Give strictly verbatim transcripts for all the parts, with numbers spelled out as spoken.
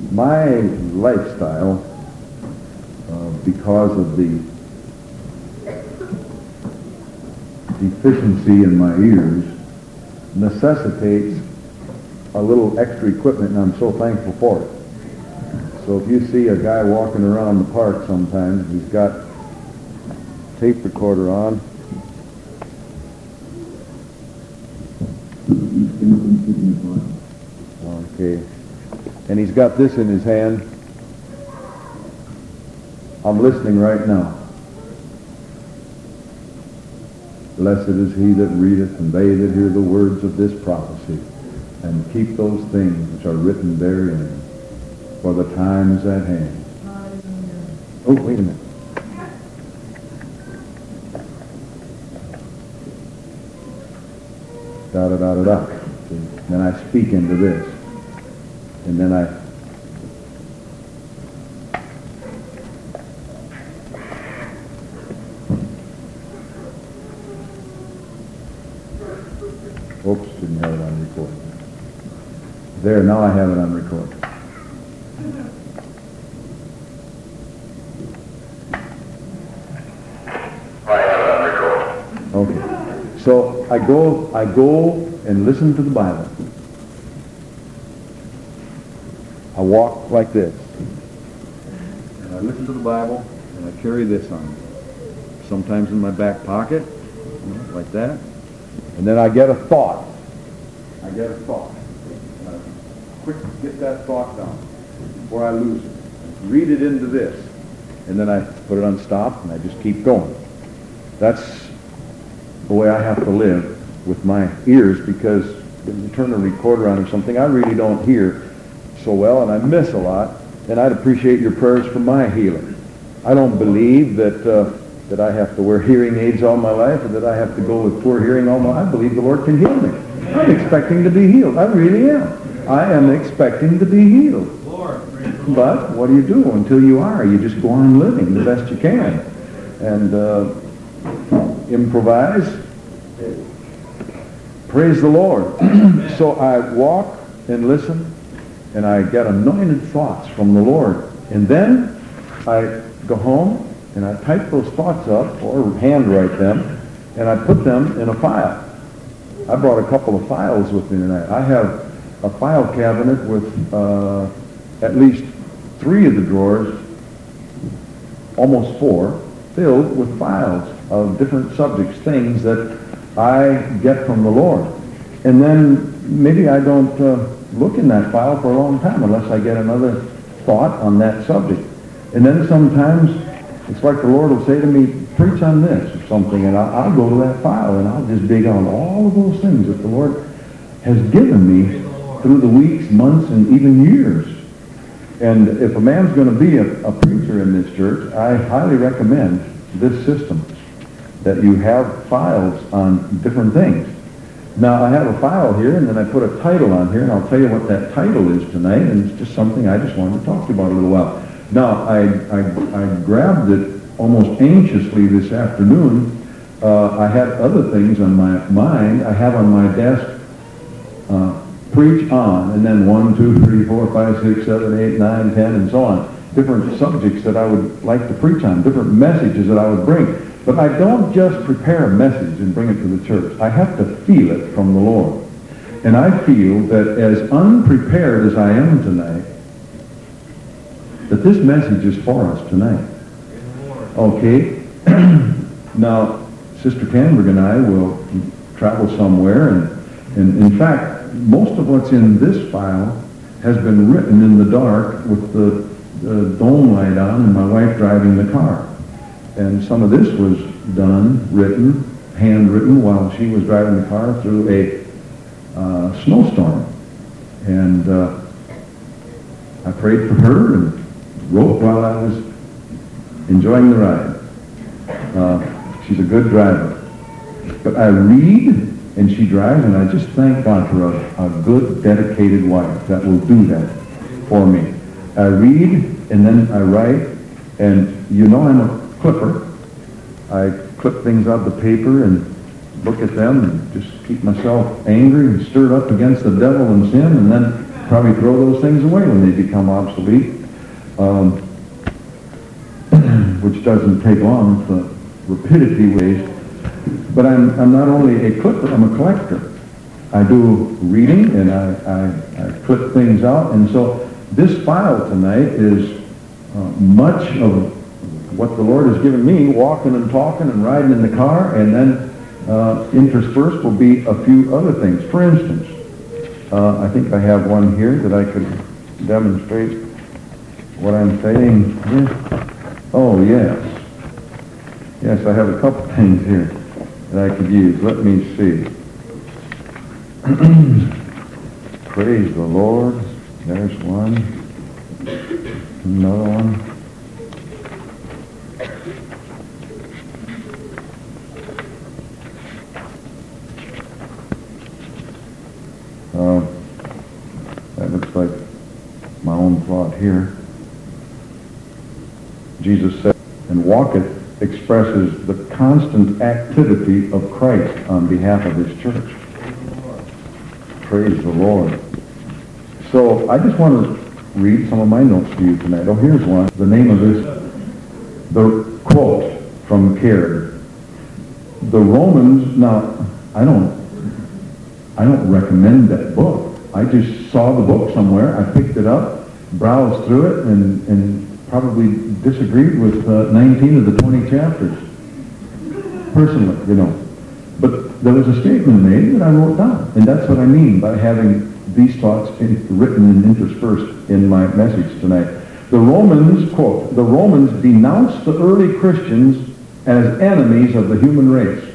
my lifestyle, uh, because of the deficiency in my ears, necessitates a little extra equipment, and I'm so thankful for it. So if you see a guy walking around the park sometimes, he's got a tape recorder on. Okay. And he's got this in his hand. I'm listening right now. Blessed is he that readeth, and they that hear the words of this prophecy, and keep those things which are written therein, for the time is at hand. Oh, wait a minute. Da da da da da. Then I speak into this, and then I oops, didn't have it on record. There, now I have it on record. I have it on record. Okay. So I go, I go and listen to the Bible. I walk like this. And I listen to the Bible, and I carry this on me. Sometimes in my back pocket, you know, like that. And then I get a thought. I get a thought. And I quick get that thought down before I lose it. Read it into this. And then I put it on stop, and I just keep going. That's the way I have to live with my ears, because when you turn a recorder on or something, I really don't hear so well, and I miss a lot, and I'd appreciate your prayers for my healing. I don't believe that uh, that I have to wear hearing aids all my life, or that I have to go with poor hearing all my life. I believe the Lord can heal me. I'm expecting to be healed. I really am. I am expecting to be healed. But what do you do until you are? You just go on living the best you can. And uh, improvise. Praise the Lord. So I walk and listen, and I get anointed thoughts from the Lord. And then I go home, and I type those thoughts up, or handwrite them, and I put them in a file. I brought a couple of files with me tonight. I have a file cabinet with uh, at least three of the drawers, almost four, filled with files of different subjects, things that I get from the Lord. And then maybe I don't uh, look in that file for a long time unless I get another thought on that subject. And then sometimes it's like the Lord will say to me, preach on this or something, and I'll, I'll go to that file and I'll just dig on all of those things that the Lord has given me through the weeks, months, and even years. And if a man's going to be a, a preacher in this church, I highly recommend this system, that you have files on different things. Now, I have a file here, and then I put a title on here, and I'll tell you what that title is tonight, and it's just something I just wanted to talk to you about a little while. Now, I, I, I grabbed it almost anxiously this afternoon. Uh, I had other things on my mind. I have on my desk, uh, preach on, and then one, two, three, four, five, six, seven, eight, nine, ten, and so on. Different subjects that I would like to preach on, different messages that I would bring. But I don't just prepare a message and bring it to the church. I have to feel it from the Lord. And I feel that as unprepared as I am tonight, that this message is for us tonight. Okay? Now, Sister Canberg and I will travel somewhere, and, and in fact, most of what's in this file has been written in the dark with the, the dome light on and my wife driving the car. And some of this was done, written, handwritten while she was driving the car through a uh, snowstorm. And uh, I prayed for her and wrote while I was enjoying the ride. Uh, she's a good driver. But I read and she drives, and I just thank God for a, a good, dedicated wife that will do that for me. I read and then I write, and you know I'm a clipper. I clip things out of the paper and look at them and just keep myself angry and stirred up against the devil and sin, and then probably throw those things away when they become obsolete, um, which doesn't take long, it's the rapidity ways. But I'm, I'm not only a clipper, I'm a collector. I do reading, and I, I, I clip things out, and so this file tonight is uh, much of what the Lord has given me, walking and talking and riding in the car, and then uh, interspersed will be a few other things. For instance, uh, I think I have one here that I could demonstrate what I'm saying here. Oh, yes. Yes, I have a couple things here that I could use. Let me see. Praise the Lord. There's one. Another one. Uh, that looks like my own plot here. Jesus said, and walketh expresses the constant activity of Christ on behalf of his church. Praise the Lord. So I just want to read some of my notes to you tonight. Oh, here's one. The name of this, the quote from Caird. The Romans, now, I don't, I don't recommend that book. I just saw the book somewhere. I picked it up, browsed through it, and, and probably disagreed with uh, nineteen of the twenty chapters. Personally, you know. But there was a statement made that I wrote down. And that's what I mean by having these thoughts in, written and interspersed in my message tonight. The Romans, quote, the Romans denounced the early Christians as enemies of the human race.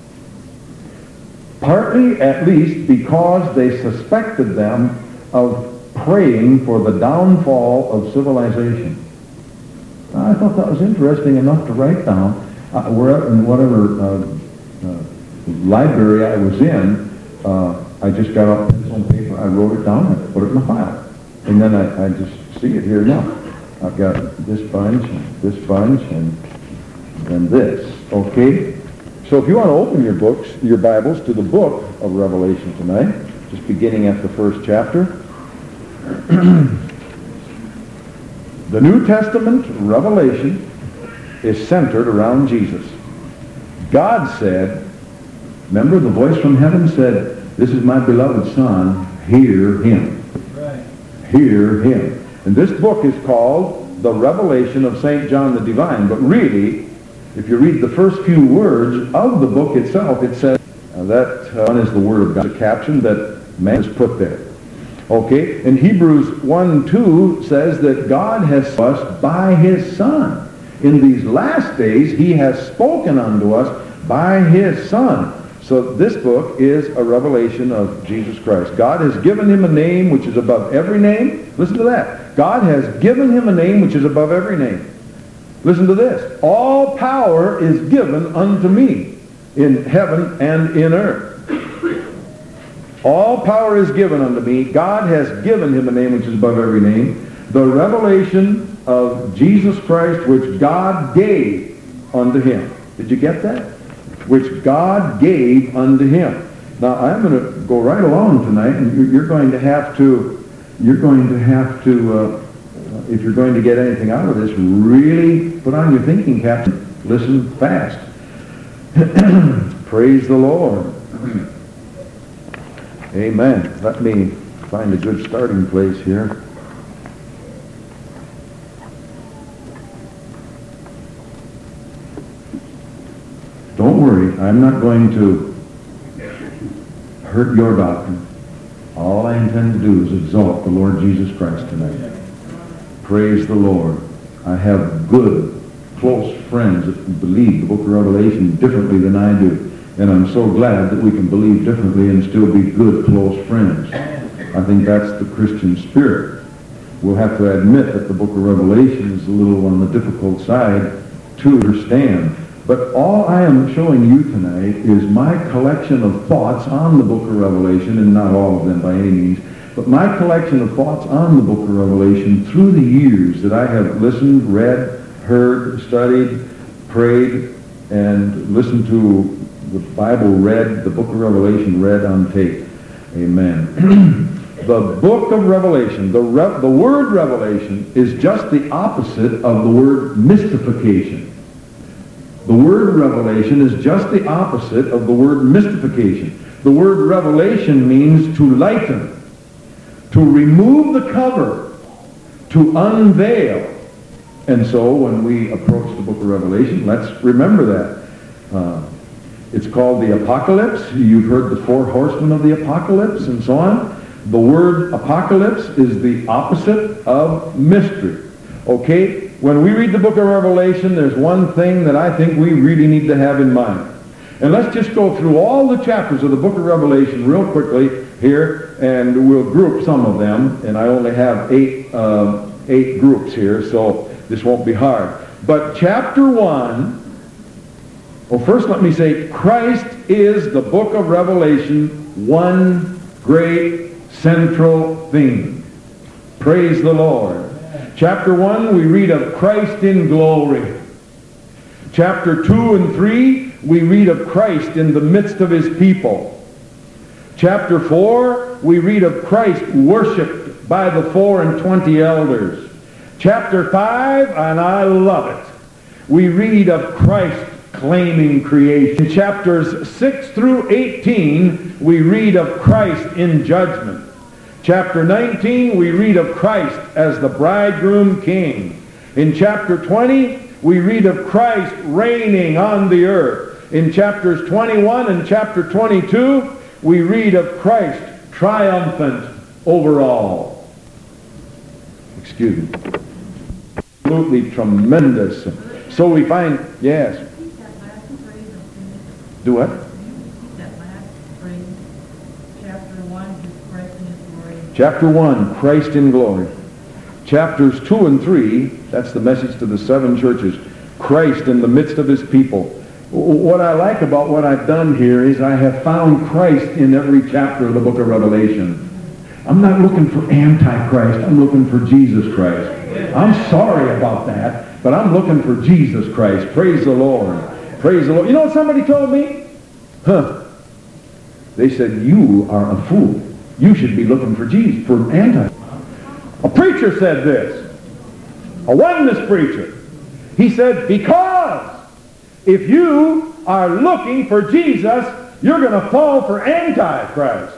Partly, at least, because they suspected them of praying for the downfall of civilization. I thought that was interesting enough to write down. Uh, wherever, in whatever uh, uh, library I was in, uh, I just got out pencil and paper, I wrote it down, and put it in the file. And then I, I just see it here now. I've got this bunch, and this bunch, and then this. Okay? So if you want to open your books, your Bibles, to the book of Revelation tonight, just beginning at the first chapter. The New Testament Revelation is centered around Jesus. God said, remember the voice from heaven said, this is my beloved Son, hear him. Right. Hear him. And this book is called The Revelation of Saint John the Divine. But really, if you read the first few words of the book itself, it says, uh, that uh, one is the Word of God, the caption that man has put there. Okay, and Hebrews one two says that God has us by his Son. In these last days, he has spoken unto us by his Son. So this book is a revelation of Jesus Christ. God has given him a name which is above every name. Listen to that. God has given him a name which is above every name. Listen to this. All power is given unto me in heaven and in earth. All power is given unto me. God has given him a name which is above every name. The revelation of Jesus Christ which God gave unto him. Did you get that? Which God gave unto him. Now I'm going to go right along tonight, and you're going to have to, you're going to have to, uh, if you're going to get anything out of this, really put on your thinking cap and listen fast. Praise the Lord. Amen. Let me find a good starting place here. Don't worry, I'm not going to hurt your doctrine. All I intend to do is exalt the Lord Jesus Christ tonight. Praise the Lord. I have good, close friends that believe the book of Revelation differently than I do. And I'm so glad that we can believe differently and still be good, close friends. I think that's the Christian spirit. We'll have to admit that the book of Revelation is a little on the difficult side to understand. But all I am showing you tonight is my collection of thoughts on the book of Revelation, and not all of them by any means, but my collection of thoughts on the book of Revelation through the years that I have listened, read, heard, studied, prayed, and listened to the Bible read, the book of Revelation read on tape. Amen. The book of Revelation, the, re- the word revelation is just the opposite of the word mystification. The word revelation is just the opposite of the word mystification. The word revelation means to lighten, to remove the cover, to unveil. And so when we approach the book of Revelation, let's remember that. Uh, it's called the Apocalypse. You've heard the four horsemen of the Apocalypse and so on. The word apocalypse is the opposite of mystery. Okay? When we read the book of Revelation, there's one thing that I think we really need to have in mind. And let's just go through all the chapters of the book of Revelation real quickly here, and we'll group some of them. And I only have eight, uh, eight groups here, so this won't be hard. But chapter one, well, first let me say, Christ is the book of Revelation, one great central theme. Praise the Lord. Chapter one, we read of Christ in glory. Chapter two and three, we read of Christ in the midst of his people. Chapter four, we read of Christ worshipped by the four and twenty elders. Chapter five, and I love it, we read of Christ claiming creation. In chapters six through eighteen, we read of Christ in judgment. Chapter nineteen, we read of Christ as the bridegroom king. In chapter twenty, we read of Christ reigning on the earth. In chapters twenty-one and chapter twenty-two, we read of Christ triumphant over all. Excuse me. Absolutely tremendous. So we find, yes. Do what? Chapter one, Christ in glory. Chapters two and three, that's the message to the seven churches. Christ in the midst of his people. What I like about what I've done here is I have found Christ in every chapter of the book of Revelation. I'm not looking for Antichrist. I'm looking for Jesus Christ. I'm sorry about that, but I'm looking for Jesus Christ. Praise the Lord. Praise the Lord. You know what somebody told me? Huh. They said, you are a fool. You should be looking for Jesus, for Antichrist. A preacher said this. A oneness preacher. He said, because if you are looking for Jesus, you're going to fall for Antichrist.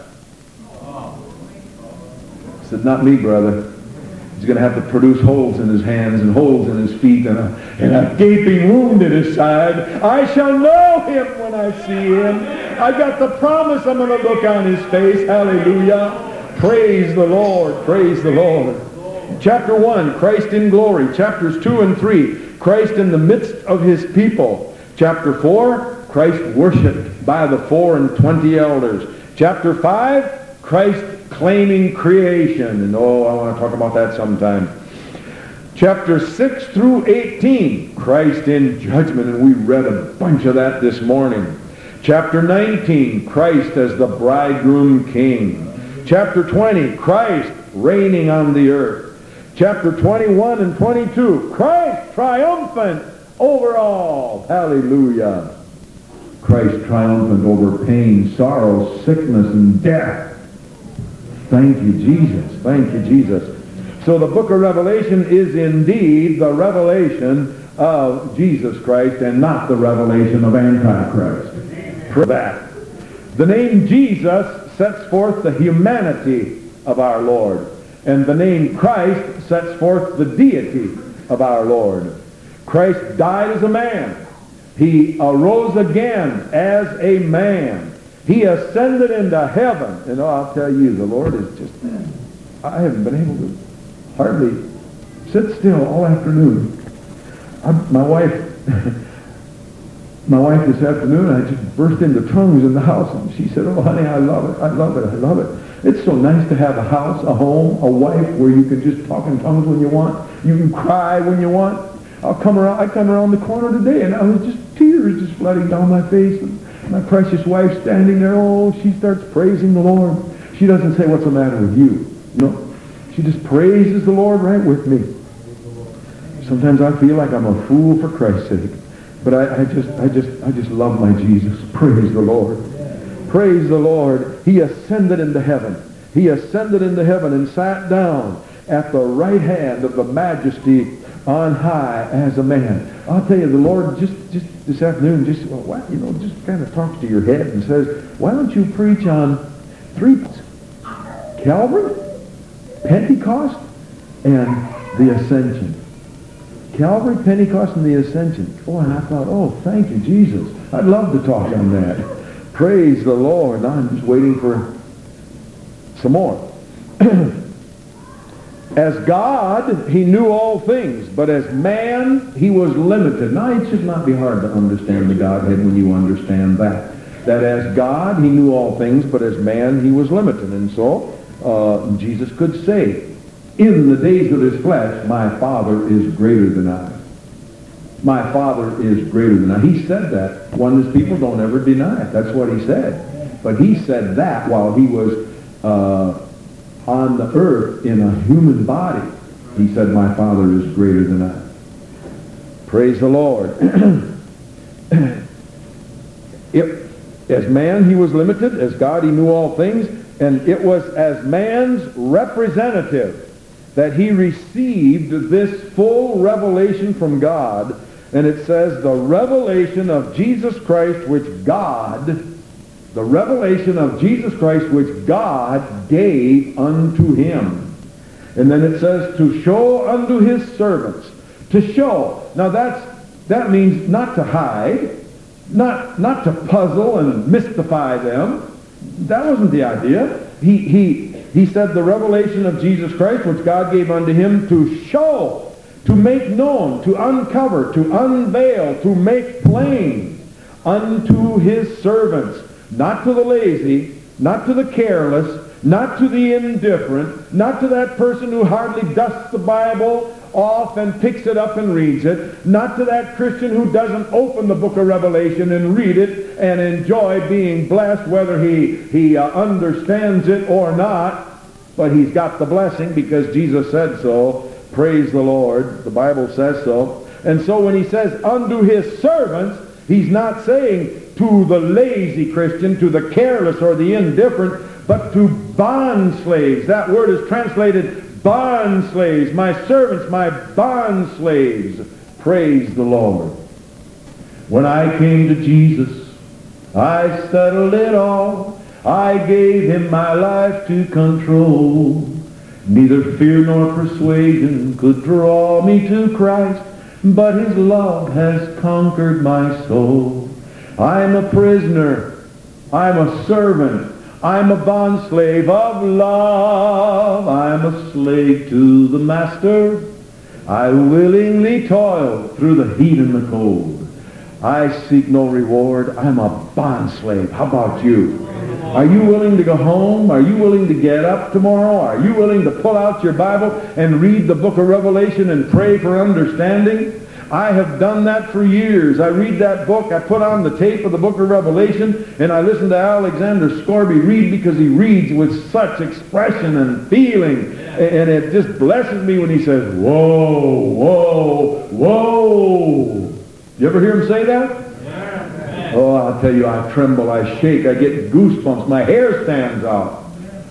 I said, not me, brother. He's going to have to produce holes in his hands and holes in his feet and a, and a gaping wound in his side. I shall know him when I see him. I got the promise I'm going to look on his face. Hallelujah. Praise the Lord. Praise the Lord. Chapter one, Christ in glory. Chapters two and three, Christ in the midst of his people. Chapter four, Christ worshipped by the four and twenty elders. Chapter five, Christ claiming creation. And oh, I want to talk about that sometime. Chapter six through eighteen, Christ in judgment. And we read a bunch of that this morning. Chapter nineteen, Christ as the bridegroom king. Chapter twenty, Christ reigning on the earth. Chapter twenty-one and twenty-two, Christ triumphant over all. Hallelujah. Christ triumphant over pain, sorrow, sickness, and death. Thank you, Jesus. Thank you, Jesus. So the book of Revelation is indeed the revelation of Jesus Christ and not the revelation of Antichrist. For that. The name Jesus sets forth the humanity of our Lord. And the name Christ sets forth the deity of our Lord. Christ died as a man. He arose again as a man. He ascended into heaven. And oh, I'll tell you, the Lord is just, I haven't been able to hardly sit still all afternoon. I, my wife, my wife this afternoon, I just burst into tongues in the house. And she said, oh, honey, I love it. I love it. I love it. It's so nice to have a house, a home, a wife where you can just talk in tongues when you want. You can cry when you want. I'll come around, I come around the corner today and I was just, tears just flooding down my face. And my precious wife standing there, oh, she starts praising the Lord. She doesn't say, what's the matter with you? No. She just praises the Lord right with me. Sometimes I feel like I'm a fool for Christ's sake. But I, I just, I just, I just love my Jesus. Praise the Lord. Praise the Lord. He ascended into heaven. he ascended into heaven and sat down at the right hand of the majesty on high as a man. I'll tell you, the Lord just, just this afternoon just, well, why, you know, just kind of talks to your head and says, why don't you preach on three points? Calvary, Pentecost, and the Ascension. Calvary, Pentecost, and the Ascension. Oh, and I thought, oh, thank you, Jesus. I'd love to talk on that. Praise the Lord. Now I'm just waiting for some more. As God, he knew all things, but as man, he was limited. Now, it should not be hard to understand the Godhead when you understand that. That as God, he knew all things, but as man, he was limited. And so, uh, Jesus could say, in the days of his flesh, my Father is greater than I. My Father is greater than I. He said that. Oneness people don't ever deny it. That's what he said. But he said that while he was uh, on the earth in a human body. He said, my Father is greater than I. Praise the Lord. If, as man, he was limited. As God, he knew all things. And it was as man's representative that he received this full revelation from God. And it says, the revelation of Jesus Christ, which God, the revelation of Jesus Christ, which God gave unto him. And then it says, to show unto his servants. To show. Now that's, that means not to hide, not, not to puzzle and mystify them. That wasn't the idea. He, he, he said the revelation of Jesus Christ, which God gave unto him to show, to make known, to uncover, to unveil, to make plain unto his servants. Not to the lazy, not to the careless, not to the indifferent, not to that person who hardly dusts the Bible off and picks it up and reads it, not to that Christian who doesn't open the book of Revelation and read it and enjoy being blessed, whether he, he uh, understands it or not, but he's got the blessing because Jesus said so. Praise the Lord. The Bible says so. And so when he says unto his servants, he's not saying to the lazy Christian, to the careless or the indifferent, but to bond slaves. That word is translated bond slaves. My servants, my bond slaves. Praise the Lord. When I came to Jesus, I settled it all. I gave him my life to control. Neither fear nor persuasion could draw me to Christ, but his love has conquered my soul. I'm a prisoner. I'm a servant. I'm a bondslave of love. I'm a slave to the master. I willingly toil through the heat and the cold. I seek no reward. I'm a bondslave. How about you? Are you willing to go home? Are you willing to get up tomorrow? Are you willing to pull out your Bible and read the book of Revelation and pray for understanding? I have done that for years. I read that book. I put on the tape of the book of Revelation, and I listen to Alexander Scorby read because he reads with such expression and feeling. And it just blesses me when he says, whoa, whoa, whoa. You ever hear him say that? Oh, I'll tell you, I tremble, I shake, I get goosebumps, my hair stands out.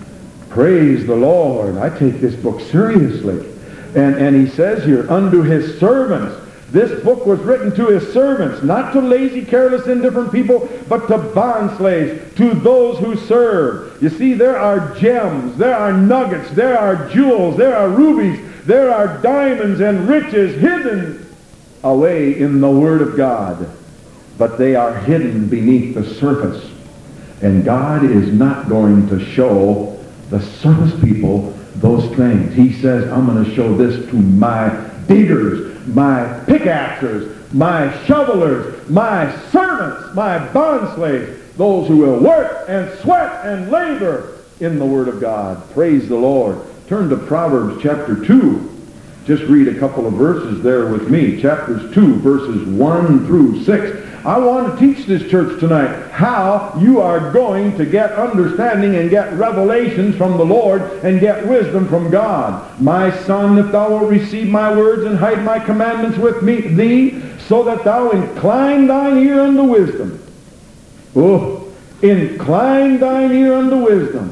Praise the Lord. I take this book seriously. And, and he says here, unto his servants. This book was written to his servants, not to lazy, careless, indifferent people, but to bond slaves, to those who serve. You see, there are gems, there are nuggets, there are jewels, there are rubies, there are diamonds and riches hidden away in the Word of God. But they are hidden beneath the surface. And God is not going to show the surface people those things. He says, I'm going to show this to my diggers, my pickaxers, my shovelers, my servants, my bondslaves, those who will work and sweat and labor in the Word of God. Praise the Lord. Turn to Proverbs chapter two. Just read a couple of verses there with me. Chapters two, verses one through six. I want to teach this church tonight how you are going to get understanding and get revelations from the Lord and get wisdom from God. My son, if thou wilt receive my words and hide my commandments with me, thee, so that thou incline thine ear unto wisdom. Oh, incline thine ear unto wisdom.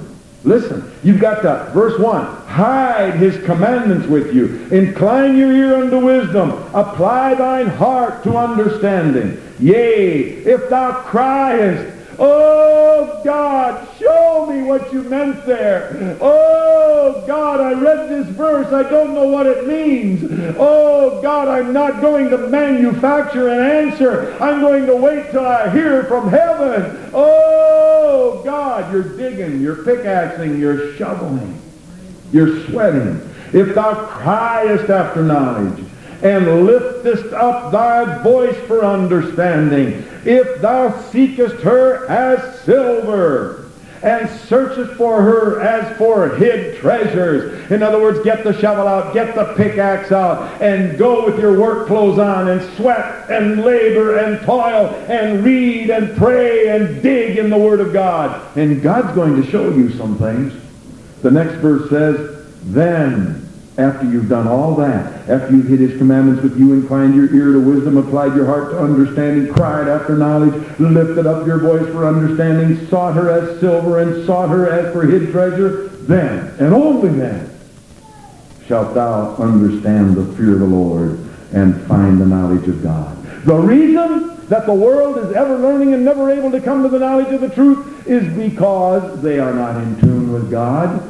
Listen, you've got to, verse one, hide his commandments with you. Incline your ear unto wisdom. Apply thine heart to understanding. Yea, if thou criest, oh God, show me what you meant there. Oh God, I read this verse. I don't know what it means. Oh God, I'm not going to manufacture an answer. I'm going to wait till I hear from heaven. Oh God, you're digging, you're pickaxing, you're shoveling, you're sweating. If thou criest after knowledge, and liftest up thy voice for understanding, if thou seekest her as silver, and searchest for her as for hid treasures. In other words, get the shovel out, get the pickaxe out, and go with your work clothes on, and sweat, and labor, and toil, and read, and pray, and dig in the Word of God. And God's going to show you some things. The next verse says, then, after you've done all that, after you've hid his commandments with you, inclined your ear to wisdom, applied your heart to understanding, cried after knowledge, lifted up your voice for understanding, sought her as silver, and sought her as for hid treasure, then, and only then, shalt thou understand the fear of the Lord and find the knowledge of God. The reason that the world is ever learning and never able to come to the knowledge of the truth is because they are not in tune with God.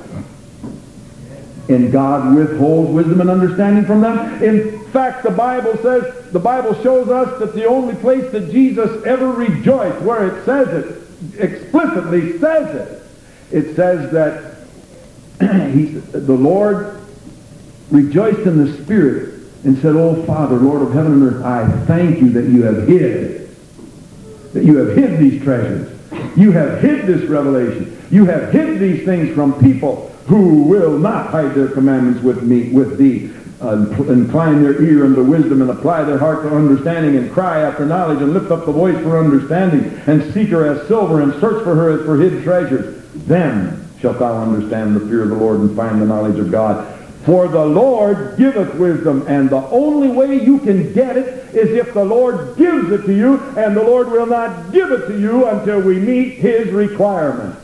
And God withholds wisdom and understanding from them. In fact, the Bible says, the Bible shows us that the only place that Jesus ever rejoiced, where it says it, explicitly says it, it says that he, the Lord rejoiced in the Spirit and said, oh Father, Lord of heaven and earth, I thank you that you have hid, that you have hid these treasures. You have hid this revelation. You have hid these things from people who will not hide their commandments with me, with thee, uh, incline their ear unto wisdom, and apply their heart to understanding, and cry after knowledge, and lift up the voice for understanding, and seek her as silver, and search for her as for hid treasures. Then shalt thou understand the fear of the Lord, and find the knowledge of God. For the Lord giveth wisdom, and the only way you can get it is if the Lord gives it to you, and the Lord will not give it to you until we meet his requirements.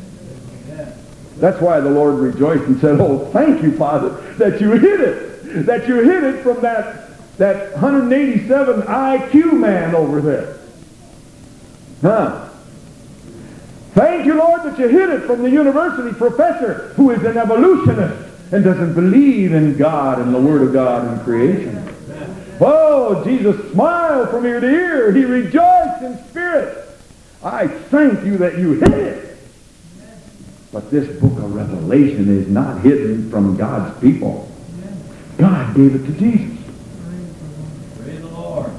That's why the Lord rejoiced and said, oh, thank you, Father, that you hid it. That you hid it from that, that one hundred eighty-seven I Q man over there. Huh? Thank you, Lord, that you hid it from the university professor who is an evolutionist and doesn't believe in God and the Word of God and creation. Oh, Jesus smiled from ear to ear. He rejoiced in spirit. I thank you that you hid it. But this book of Revelation is not hidden from God's people. God gave it to Jesus. Praise the Lord.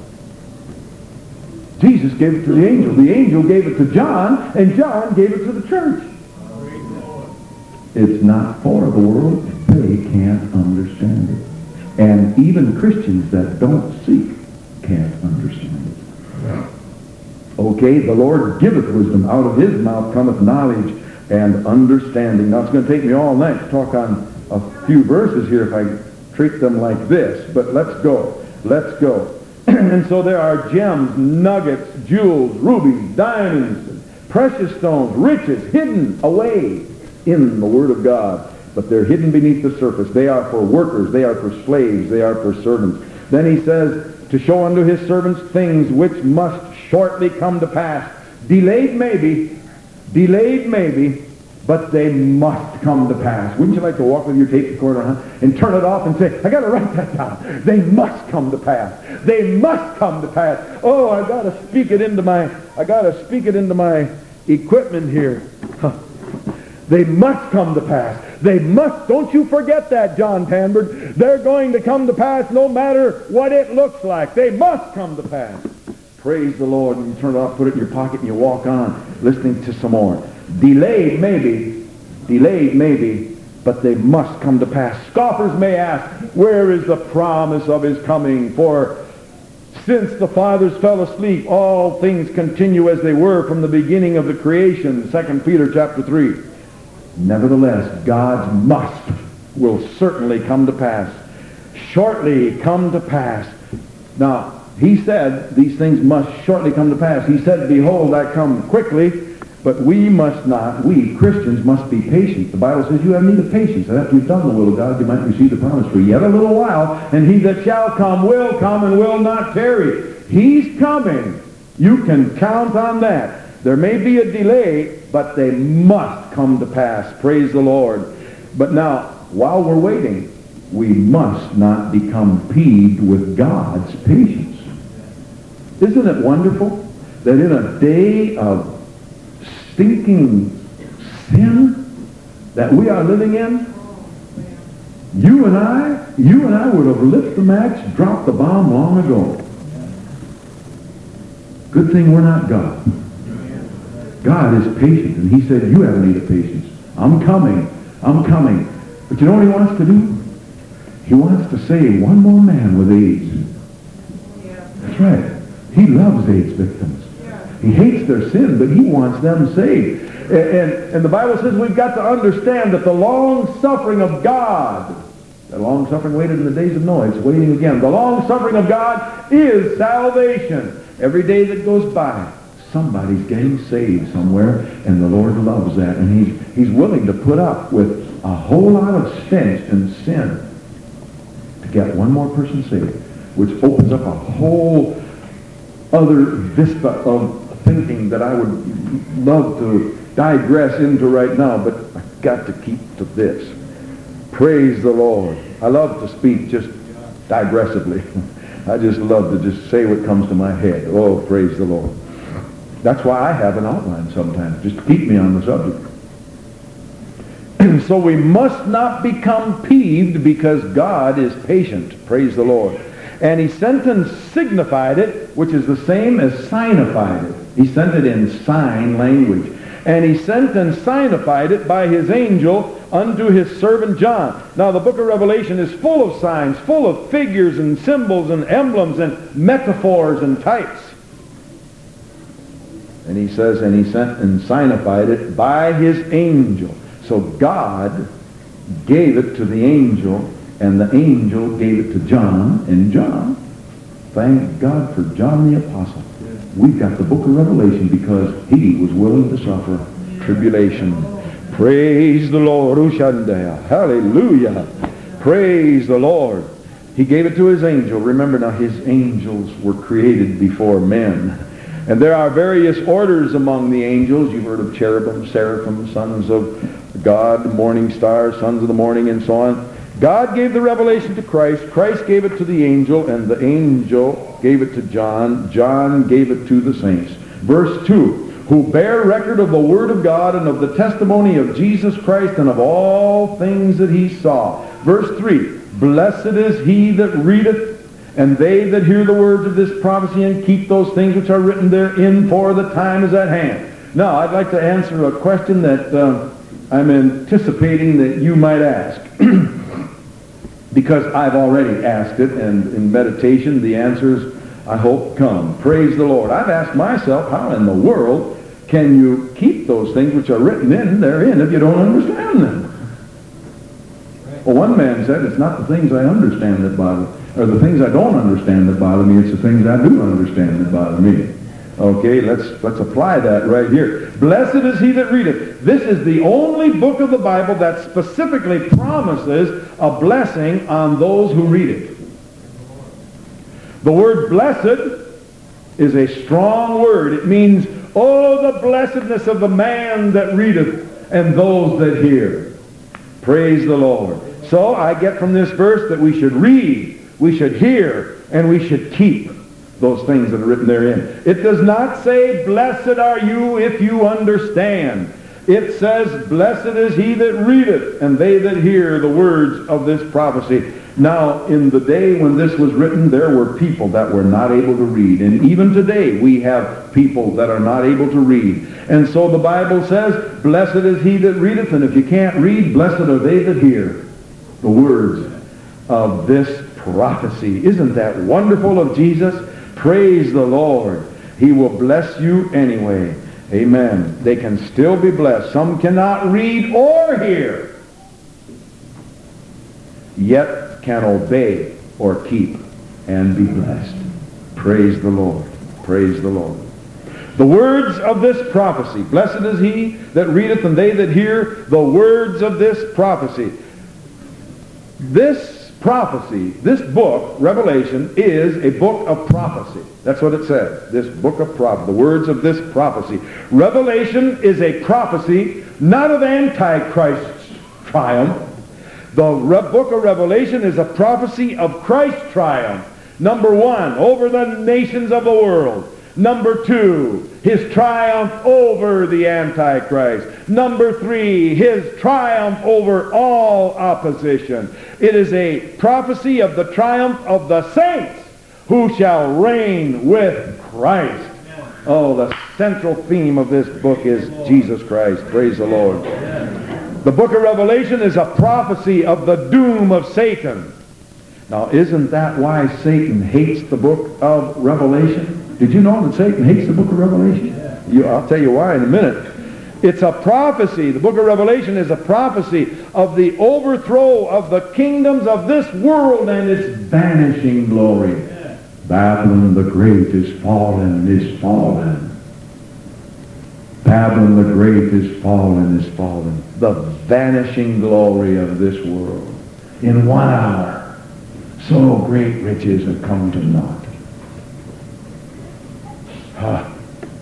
Jesus gave it to the angel. The angel gave it to John, and John gave it to the church. It's not for the world. They can't understand it. And even Christians that don't seek can't understand it. Okay, the Lord giveth wisdom. Out of his mouth cometh knowledge and understanding. Now, it's going to take me all night to talk on a few verses here if I treat them like this. But let's go. Let's go. And so there are gems, nuggets, jewels, rubies, diamonds, precious stones, riches hidden away in the Word of God. But they're hidden beneath the surface. They are for workers. They are for slaves. They are for servants. Then he says, to show unto his servants things which must shortly come to pass. Delayed maybe, delayed maybe, but they must come to pass. Wouldn't you like to walk with your tape recorder, huh? And turn it off and say, I got to write that down. They must come to pass. They must come to pass. Oh, I got to speak it into my, I got to speak it into my equipment here. Huh. They must come to pass. They must. Don't you forget that, John Tanberg. They're going to come to pass no matter what it looks like. They must come to pass. Praise the Lord. And you turn it off, put it in your pocket, and you walk on, listening to some more. Delayed maybe, delayed maybe, but they must come to pass. Scoffers may ask, where is the promise of his coming? For since the fathers fell asleep, all things continue as they were from the beginning of the creation. Second Peter chapter three. Nevertheless, God's must will certainly come to pass. Shortly come to pass. Now, he said these things must shortly come to pass. He said, behold, I come quickly. But we must not, we Christians must be patient. The Bible says you have need of patience. And after you've done the will of God, you might receive the promise for yet a little while. And he that shall come will come and will not tarry. He's coming. You can count on that. There may be a delay, but they must come to pass. Praise the Lord. But now, while we're waiting, we must not become peeved with God's patience. Isn't it wonderful that in a day of stinking sin that we are living in, you and I, you and I would have lit the match, dropped the bomb long ago. Good thing we're not God. God is patient, and he said, you have need of patience. I'm coming. I'm coming. But you know what he wants to do? He wants to save one more man with AIDS. That's right. He loves AIDS victims. He hates their sin, but he wants them saved. And, and, and the Bible says we've got to understand that the long-suffering of God, the long-suffering waited in the days of Noah, it's waiting again. The long-suffering of God is salvation. Every day that goes by, somebody's getting saved somewhere, and the Lord loves that. And he's, he's willing to put up with a whole lot of stench and sin to get one more person saved, which opens up a whole other vista of thinking that I would love to digress into right now, but I've got to keep to this. Praise the Lord. I love to speak just digressively. I just love to just say what comes to my head. Oh, praise the Lord. That's why I have an outline sometimes, just to keep me on the subject. So we must not become peeved because God is patient. Praise the Lord. And he sent and signified it, which is the same as signified it. He sent it in sign language. And he sent and signified it by his angel unto his servant John. Now the book of Revelation is full of signs, full of figures and symbols and emblems and metaphors and types. And he says, and he sent and signified it by his angel. So God gave it to the angel, and the angel gave it to John, and John, thank God for John the Apostle. We've got the book of Revelation because he was willing to suffer tribulation. Praise the Lord. Ushandaya. Hallelujah. Praise the Lord. He gave it to his angel. Remember now, his angels were created before men. And there are various orders among the angels. You've heard of cherubim, seraphim, sons of God, morning stars, sons of the morning, and so on. God gave the revelation to Christ. Christ gave it to the angel, and the angel gave it to John. John gave it to the saints. Verse two, who bear record of the word of God and of the testimony of Jesus Christ and of all things that he saw. Verse three, blessed is he that readeth, and they that hear the words of this prophecy and keep those things which are written therein, for the time is at hand. Now, I'd like to answer a question that uh, I'm anticipating that you might ask. Because I've already asked it, and in meditation the answers, I hope, come. Praise the Lord. I've asked myself, how in the world can you keep those things which are written in therein if you don't understand them? Well, one man said, it's not the things I understand that bother, or the things I don't understand that bother me, it's the things I do understand that bother me. Okay, let's let's apply that right here. Blessed is he that readeth. This is the only book of the Bible that specifically promises a blessing on those who read it. The word blessed is a strong word. It means, oh, the blessedness of the man that readeth and those that hear. Praise the Lord. So I get from this verse that we should read, we should hear, and we should keep those things that are written therein. It does not say, blessed are you if you understand. It says, blessed is he that readeth, and they that hear the words of this prophecy. Now, in the day when this was written, there were people that were not able to read. And even today, we have people that are not able to read. And so the Bible says, blessed is he that readeth, and if you can't read, blessed are they that hear the words of this prophecy. Isn't that wonderful of Jesus? Praise the Lord. He will bless you anyway. Amen. They can still be blessed. Some cannot read or hear, yet can obey or keep and be blessed. Praise the Lord. Praise the Lord. The words of this prophecy. Blessed is he that readeth and they that hear the words of this prophecy. This prophecy, this book, Revelation, is a book of prophecy. That's what it says. This book of prophecy. The words of this prophecy. Revelation is a prophecy not of Antichrist's triumph. The Re- book of Revelation is a prophecy of Christ's triumph. Number one, over the nations of the world. Number two, his triumph over the Antichrist. Number three, his triumph over all opposition. It is a prophecy of the triumph of the saints who shall reign with Christ. Oh, the central theme of this book is Jesus Christ. Praise the Lord. The book of Revelation is a prophecy of the doom of Satan. Now, isn't that why Satan hates the book of Revelation? Did you know that Satan hates the book of Revelation? Yeah. You, I'll tell you why in a minute. It's a prophecy. The book of Revelation is a prophecy of the overthrow of the kingdoms of this world and its vanishing glory. Yeah. Babylon the Great is fallen, is fallen. Babylon the Great is fallen, is fallen. The vanishing glory of this world. In one hour, so great riches have come to naught. Huh.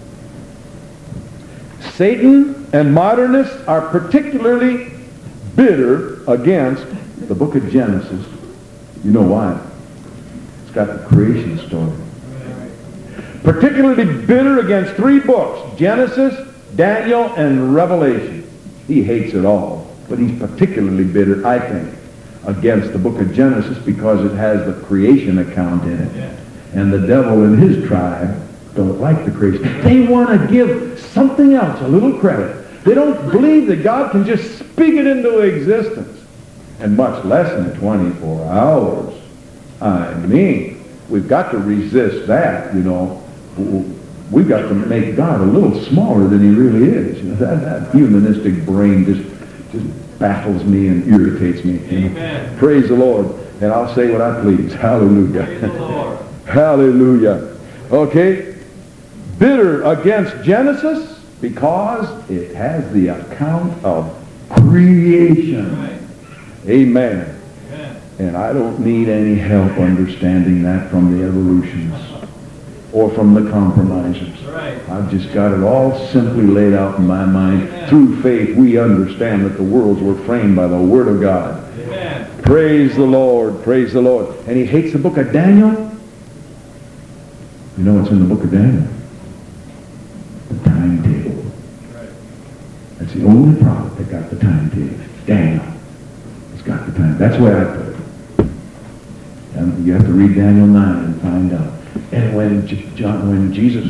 Satan and modernists are particularly bitter against the book of Genesis. You know why? It's got the creation story. Particularly bitter against three books, Genesis, Daniel, and Revelation. He hates it all, but he's particularly bitter, I think, against the book of Genesis because it has the creation account in it. And the devil and his tribe don't like the creation. They want to give something else a little credit. They don't believe that God can just speak it into existence. And much less in twenty-four hours. I mean, we've got to resist that, you know. We've got to make God a little smaller than he really is. You know, that, that humanistic brain just, just baffles me and irritates me. You know? Praise the Lord. And I'll say what I please. Hallelujah. Praise the Lord. Hallelujah. Okay. Bitter against Genesis because it has the account of creation. Right. Amen. Amen. And I don't need any help understanding that from the evolutionists or from the compromisers. Right. I've just got it all simply laid out in my mind. Amen. Through faith, we understand that the worlds were framed by the Word of God. Amen. Praise the Lord. Praise the Lord. And he hates the book of Daniel. You know what's in the book of Daniel? The timetable. Right. That's the only prophet that got the timetable. Daniel has got the time. That's where I put it. And you have to read Daniel nine and find out. And when J- John, when Jesus,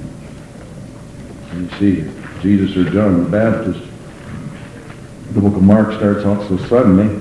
you see, Jesus or John the Baptist, the book of Mark starts out so suddenly.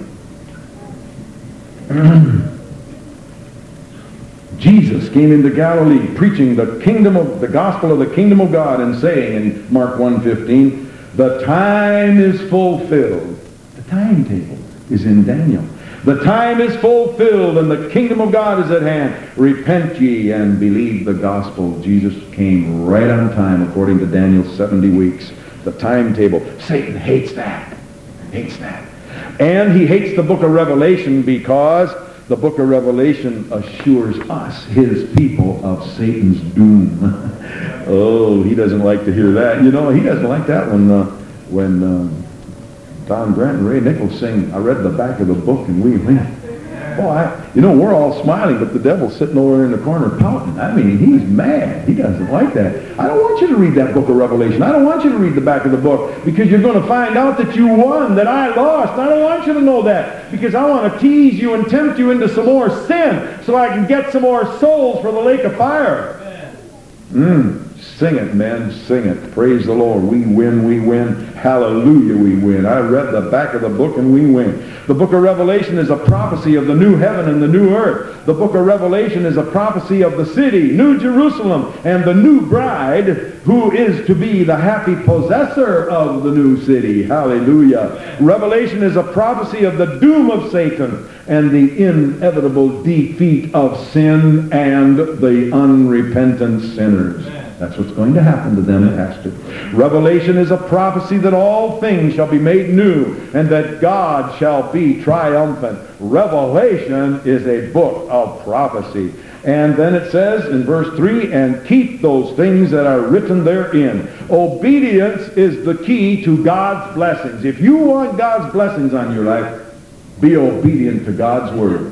Jesus came into Galilee preaching the kingdom of the gospel of the kingdom of God and saying in Mark one fifteen, the time is fulfilled. The timetable is in Daniel. The time is fulfilled and the kingdom of God is at hand. Repent ye and believe the gospel. Jesus came right on time according to Daniel's seventy weeks. The timetable. Satan hates that. Hates that. And he hates the book of Revelation because the book of Revelation assures us, his people, of Satan's doom. Oh, he doesn't like to hear that. You know, he doesn't like that when uh, when uh, Don Grant and Ray Nichols sing, I read the back of the book and we went. Boy, I, you know, we're all smiling, but the devil's sitting over in the corner pouting. I mean, he's mad. He doesn't like that. I don't want you to read that book of Revelation. I don't want you to read the back of the book because you're going to find out that you won, that I lost. I don't want you to know that because I want to tease you and tempt you into some more sin so I can get some more souls for the lake of fire. Mm. Sing it, men. Sing it. Praise the Lord. We win, we win. Hallelujah, we win. I read the back of the book and we win. The book of Revelation is a prophecy of the new heaven and the new earth. The book of Revelation is a prophecy of the city, New Jerusalem, and the new bride who is to be the happy possessor of the new city. Hallelujah. Revelation is a prophecy of the doom of Satan and the inevitable defeat of sin and the unrepentant sinners. That's what's going to happen to them, Pastor. Revelation is a prophecy that all things shall be made new and that God shall be triumphant. Revelation is a book of prophecy. And then it says in verse three, and keep those things that are written therein. Obedience is the key to God's blessings. If you want God's blessings on your life, be obedient to God's word.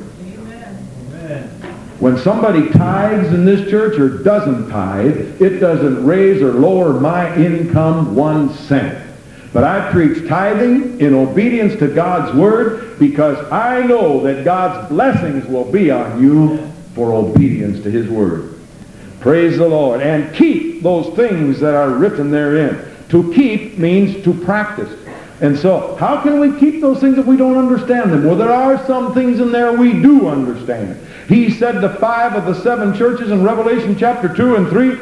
Amen. When somebody tithes in this church or doesn't tithe, it doesn't raise or lower my income one cent. But I preach tithing in obedience to God's word because I know that God's blessings will be on you for obedience to his word. Praise the Lord. And keep those things that are written therein. To keep means to practice. And so, how can we keep those things if we don't understand them? Well, there are some things in there we do understand. He said to five of the seven churches in Revelation chapter two and three,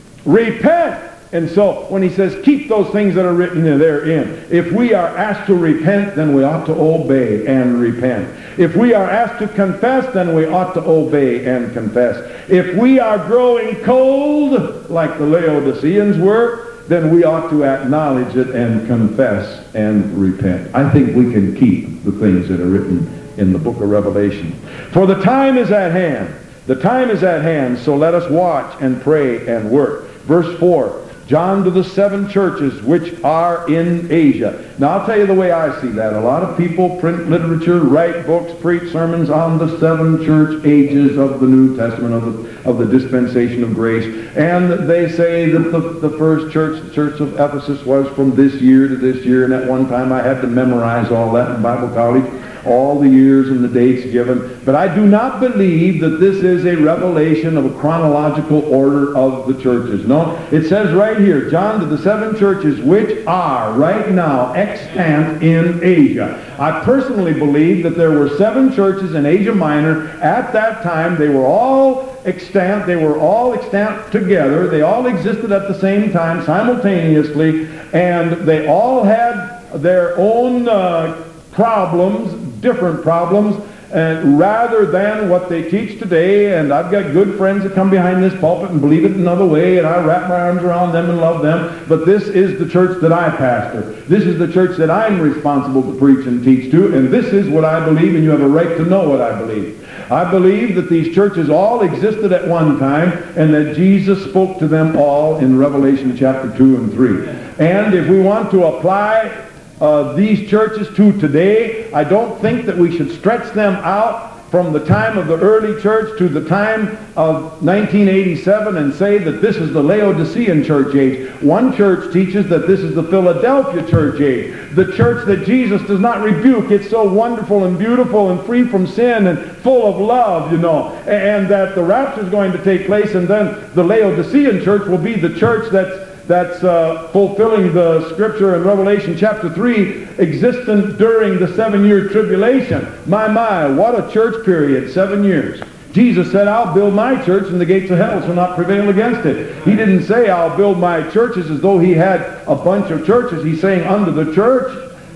repent. And so, when he says, keep those things that are written therein, if we are asked to repent, then we ought to obey and repent. If we are asked to confess, then we ought to obey and confess. If we are growing cold, like the Laodiceans were, then we ought to acknowledge it and confess and repent. I think we can keep the things that are written in the book of Revelation. For the time is at hand. The time is at hand, so let us watch and pray and work. Verse four, John to the seven churches which are in Asia. Now I'll tell you the way I see that. A lot of people print literature, write books, preach sermons on the seven church ages of the New Testament, of the, of the dispensation of grace. And they say that the, the first church, the church of Ephesus, was from this year to this year. And at one time I had to memorize all that in Bible college, all the years and the dates given. But I do not believe that this is a revelation of a chronological order of the churches. No, it says right here, John to the seven churches which are right now extant in Asia. I personally believe that there were seven churches in Asia Minor at that time. They were all extant. They were all extant together. They all existed at the same time, simultaneously, and they all had their own uh, problems, different problems, and rather than what they teach today. And I've got good friends that come behind this pulpit and believe it another way, and I wrap my arms around them and love them. But this is the church that I pastor. This is the church that I'm responsible to preach and teach to, and this is what I believe, and you have a right to know what I believe. I believe that these churches all existed at one time, and that Jesus spoke to them all in Revelation chapter two and three. And if we want to apply Uh, these churches to today, I don't think that we should stretch them out from the time of the early church to the time of nineteen eighty-seven and say that this is the Laodicean church age. One church teaches that this is the Philadelphia church age, the church that Jesus does not rebuke. It's so wonderful and beautiful and free from sin and full of love, you know, and that the rapture is going to take place, and then the Laodicean church will be the church that's that's uh, fulfilling the scripture in Revelation chapter three, existent during the seven-year tribulation. My, my, what a church period, seven years. Jesus said, I'll build my church and the gates of hell shall not prevail against it. He didn't say, I'll build my churches as though he had a bunch of churches. He's saying, under the church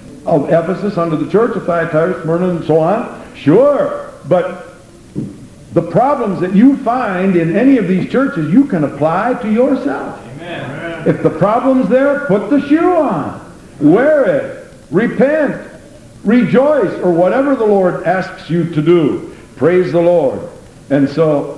of Ephesus, under the church of Thyatira, Smyrna, and so on. Sure, but the problems that you find in any of these churches, you can apply to yourself. Amen. If the problem's there, put the shoe on. Wear it. Repent. Rejoice, or whatever the Lord asks you to do. Praise the Lord. And so,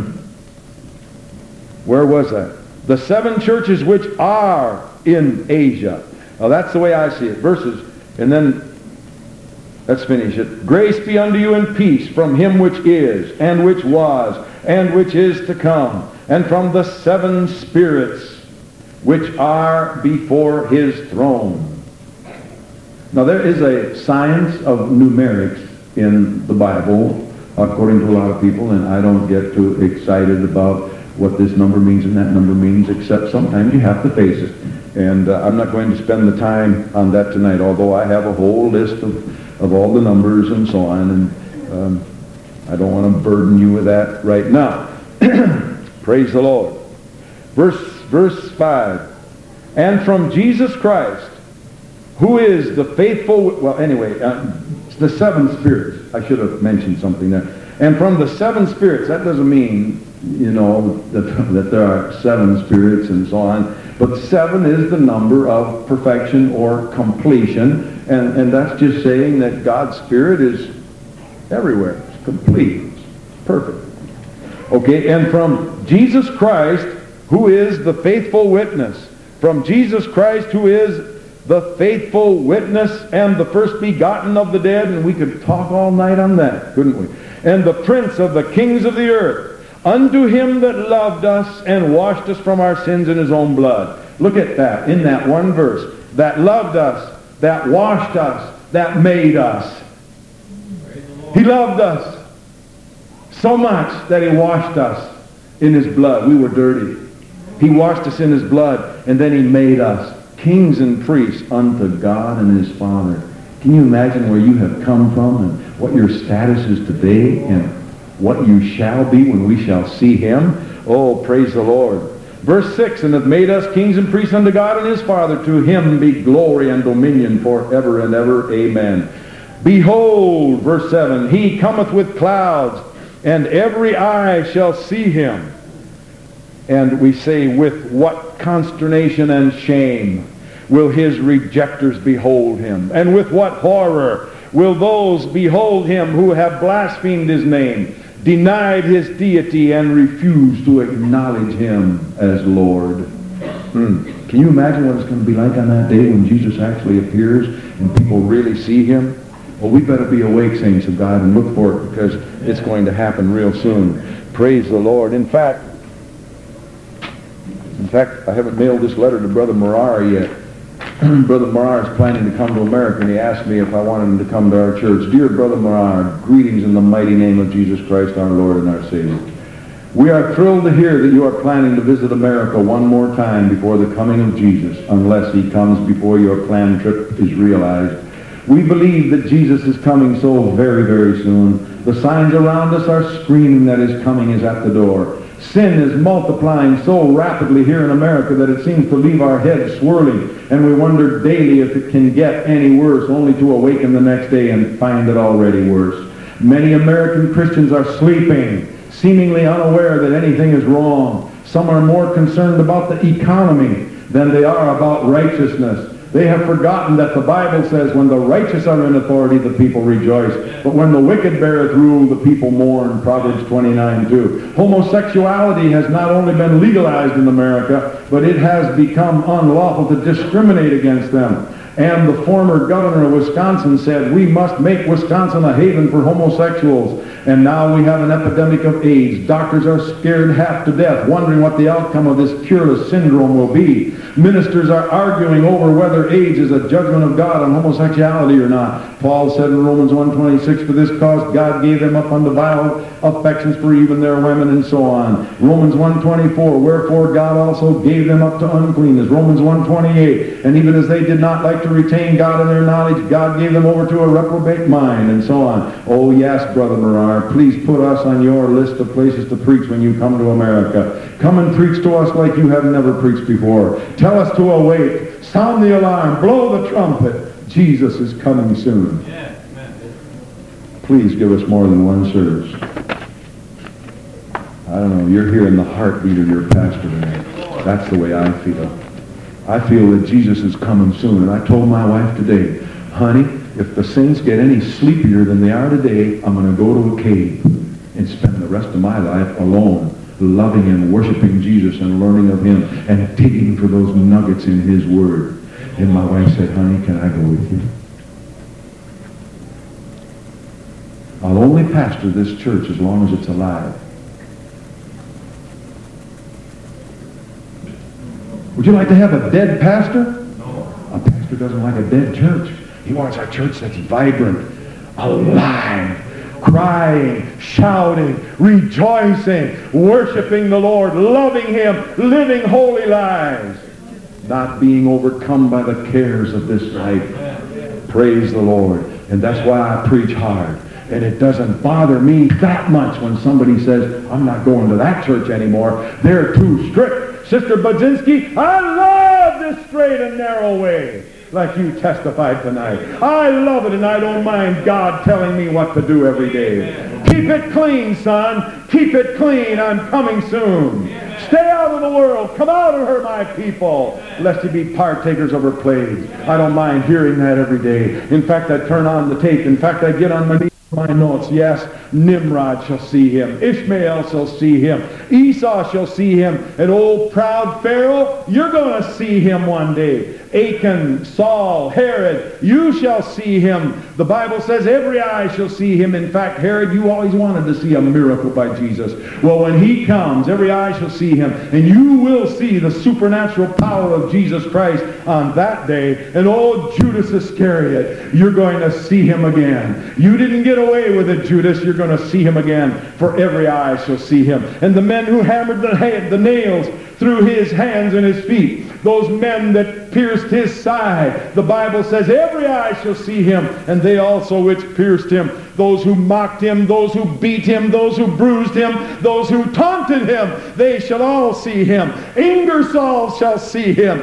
where was I? The seven churches which are in Asia. Now that's the way I see it. Verses, and then let's finish it. Grace be unto you and peace from him which is, and which was, and which is to come, and from the seven spirits which are before his throne. Now there is a science of numerics in the Bible, according to a lot of people, and I don't get too excited about what this number means and that number means, except sometimes you have to face it. And uh, I'm not going to spend the time on that tonight, although I have a whole list of, of all the numbers and so on, and um, I don't want to burden you with that right now. Praise the Lord. Verse Verse five, and from Jesus Christ, who is the faithful, well anyway, uh, the seven spirits. I should have mentioned something there. And from the seven spirits, that doesn't mean you know, that, that there are seven spirits and so on. But seven is the number of perfection or completion. And, and that's just saying that God's Spirit is everywhere. It's complete. It's perfect. Okay, and from Jesus Christ, who is the faithful witness. From Jesus Christ, who is the faithful witness and the first begotten of the dead. And we could talk all night on that, couldn't we? And the prince of the kings of the earth. Unto him that loved us and washed us from our sins in his own blood. Look at that, in that one verse. That loved us, that washed us, that made us. He loved us so much that he washed us in his blood. We were dirty. He washed us in his blood, and then he made us kings and priests unto God and his Father. Can you imagine where you have come from and what your status is today and what you shall be when we shall see him? Oh, praise the Lord. Verse six, and hath made us kings and priests unto God and his Father. To him be glory and dominion forever and ever. Amen. Behold, verse seven, he cometh with clouds, and every eye shall see him. And we say, with what consternation and shame will his rejectors behold him? And with what horror will those behold him who have blasphemed his name, denied his deity, and refused to acknowledge him as Lord? Hmm. Can you imagine what it's going to be like on that day when Jesus actually appears and people really see him? Well, we better be awake, saints of God, and look for it, because it's going to happen real soon. Praise the Lord. In fact, in fact, I haven't mailed this letter to Brother Morar yet. Brother Morar is planning to come to America, and he asked me if I wanted him to come to our church. Dear Brother Morar, greetings in the mighty name of Jesus Christ, our Lord and our Savior. We are thrilled to hear that you are planning to visit America one more time before the coming of Jesus, unless he comes before your planned trip is realized. We believe that Jesus is coming so very, very soon. The signs around us are screaming that his coming is at the door. Sin is multiplying so rapidly here in America that it seems to leave our heads swirling, and we wonder daily if it can get any worse, only to awaken the next day and find it already worse. Many American Christians are sleeping, seemingly unaware that anything is wrong. Some are more concerned about the economy than they are about righteousness. They have forgotten that the Bible says, when the righteous are in authority, the people rejoice. But when the wicked beareth rule, the people mourn. Proverbs twenty-nine two. Homosexuality has not only been legalized in America, but it has become unlawful to discriminate against them. And the former governor of Wisconsin said, we must make Wisconsin a haven for homosexuals. And now we have an epidemic of AIDS. Doctors are scared half to death, wondering what the outcome of this cureless syndrome will be. Ministers are arguing over whether AIDS is a judgment of God on homosexuality or not. Paul said in Romans one twenty-six, for this cause God gave them up unto vile affections for even their women, and so on. Romans one twenty-four, wherefore God also gave them up to uncleanness. Romans one twenty-eight, and even as they did not like to retain God in their knowledge, God gave them over to a reprobate mind, and so on. Oh yes, Brother Morar, please put us on your list of places to preach when you come to America. Come and preach to us like you have never preached before. Tell us to awake. Sound the alarm. Blow the trumpet. Jesus is coming soon. Yeah, amen. Please give us more than one service. I don't know, you're hearing the heartbeat of your pastor tonight. That's the way I feel. I feel that Jesus is coming soon. And I told my wife today, honey, if the saints get any sleepier than they are today, I'm going to go to a cave and spend the rest of my life alone, loving him, worshiping Jesus, and learning of him, and digging for those nuggets in his word. And my wife said, honey, can I go with you? I'll only pastor this church as long as it's alive. Would you like to have a dead pastor? No. A pastor doesn't like a dead church. He wants a church that's vibrant, alive, crying, shouting, rejoicing, worshiping the Lord, loving him, living holy lives, not being overcome by the cares of this life. Praise the Lord. And that's why I preach hard. And it doesn't bother me that much when somebody says, I'm not going to that church anymore. They're too strict. Sister Budzinski, I love this straight and narrow way, like you testified tonight. I love it, and I don't mind God telling me what to do every day. Keep it clean, son. Keep it clean. I'm coming soon. Stay out of the world. Come out of her, my people, lest you be partakers of her plagues. I don't mind hearing that every day. In fact, I turn on the tape. In fact, I get on my knees. My notes, yes, Nimrod shall see him. Ishmael shall see him. Esau shall see him. And old proud Pharaoh, you're going to see him one day. Achan, Saul, Herod, you shall see him. The Bible says every eye shall see him. In fact, Herod, you always wanted to see a miracle by Jesus. Well, when he comes, every eye shall see him. And you will see the supernatural power of Jesus Christ on that day. And old Judas Iscariot, you're going to see him again. You didn't get away with it, Judas. You're going to see him again. For every eye shall see him. And the men who hammered the, ha- the nails through his hands and his feet, those men that pierced his side, the Bible says every eye shall see him, and they also which pierced him, those who mocked him, those who beat him, those who bruised him, those who taunted him, they shall all see him. Ingersoll shall see him.